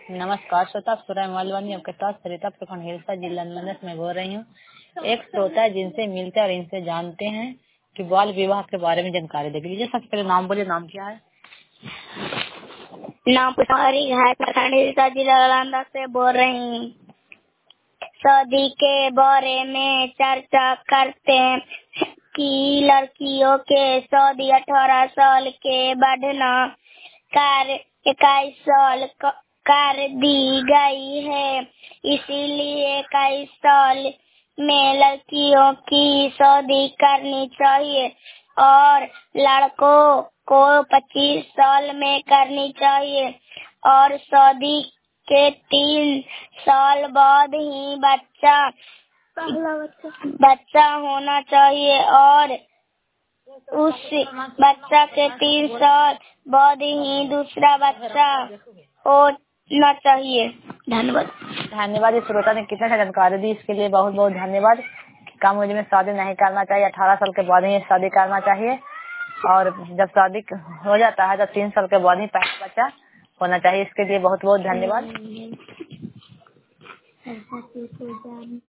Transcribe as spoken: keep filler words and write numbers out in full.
नमस्कार श्रोता, सुरय मालवानी आपके साथ सरिता प्रखंड हिलसा जिला नंदस में बोल रही हूँ। एक श्रोता जिनसे मिलते और इनसे जानते हैं कि बाल विवाह के बारे में जानकारी देख लीजिए। सबसे पहले नाम बोलिए, नाम क्या है? नाम कुमारी है, प्रखंड हिलसा जिला नंदस से बोल रही हूँ। शादी के बारे में चर्चा करते हैं कि लड़कियों के शादी अठारह साल के बढ़ना कर इक्कीस साल कर दी गई है। इसीलिए इक्कीस साल में लड़कियों की शादी करनी चाहिए और लड़कों को पच्चीस साल में करनी चाहिए और शादी के तीन साल बाद ही बच्चा बच्चा होना चाहिए और उस बच्चा के तीन साल बाद ही दूसरा बच्चा होना चाहिए। धन्यवाद। धन्यवाद। इस श्रोता ने कितने से जानकारी दी, इसके लिए बहुत बहुत धन्यवाद। कम उम्र में शादी नहीं करना चाहिए, अठारह साल के बाद ही शादी करना चाहिए और जब शादी हो जाता है तो तीन साल के बाद ही पहला बच्चा होना चाहिए। इसके लिए बहुत बहुत धन्यवाद।